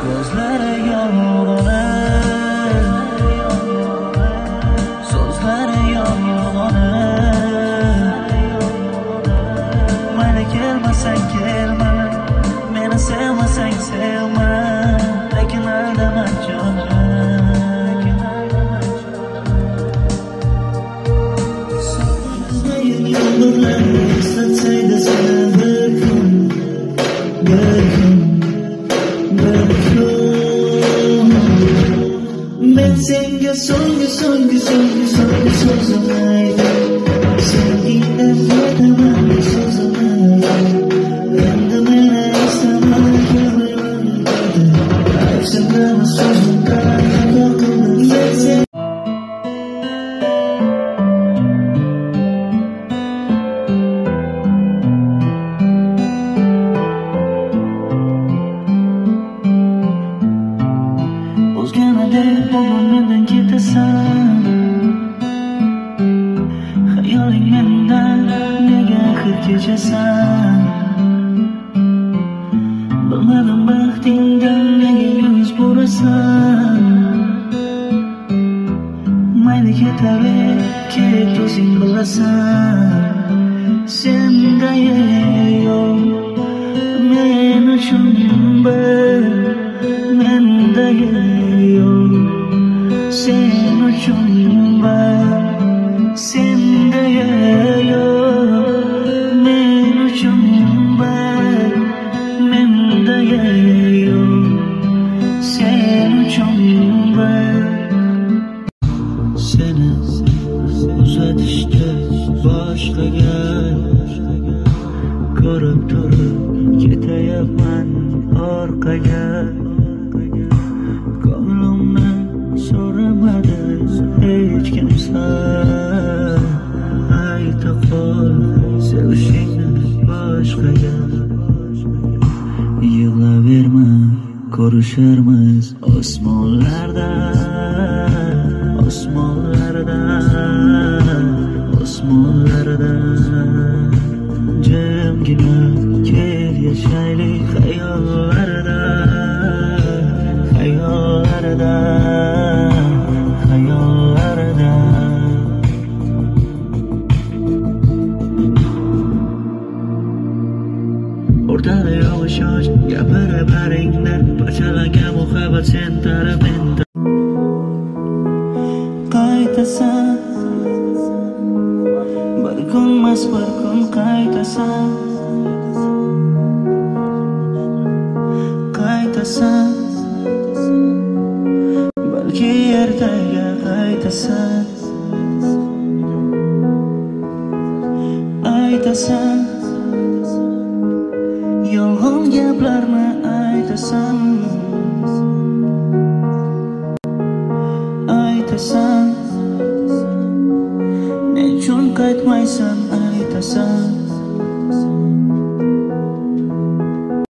So'zlari yolg'oni, so'zlari yolg'oni. Mayli kelmasang kelma, meni sevmasang sevma, lekin aldama jonim. Yolg'onlar eslatsaydi seni bir kun, bir kun, bir kun. Men senga so'nggi so'zim aytdim, sevgingdan foydaman so'zim aytdim. Endi meni istama ko'nglim dedi, aytsinlar so'zimdan xato qildim. Bugun mendan ketasan, hayoling mendan nega axir kechasan? Bilmadim baxtingdan nega yuz burasan. Mayli ketaver, kerak o'zing bilasan. Senda yo'q men uchun bir, menda yo'q sen uchun var. Senda yo'q men uchun var, menda yo'q sen uchun var. Seni uzatishga boshqaga ko'rib turib ketayapman orqaga. Ko'nglimni so'ramadi hech kimsa, ayta qol sevishingni boshqaga. Yig'laverma, ko'risharmiz osmonlarda, osmonlarda, osmonlarda. Jimgina kel yashaylik xayollarda, xayollarda, xayollarda. O'rtada yog'ish gapirib baringlar, parchalagan muhabbat sen tarafingda. Qaytasan, bir kunmas bir kun qaytasan, qaytasan, balki ertaga qaytasan, aytasan, yolg'on gaplarni aytasan, aytasan, nechun qaytmaysan aytasan.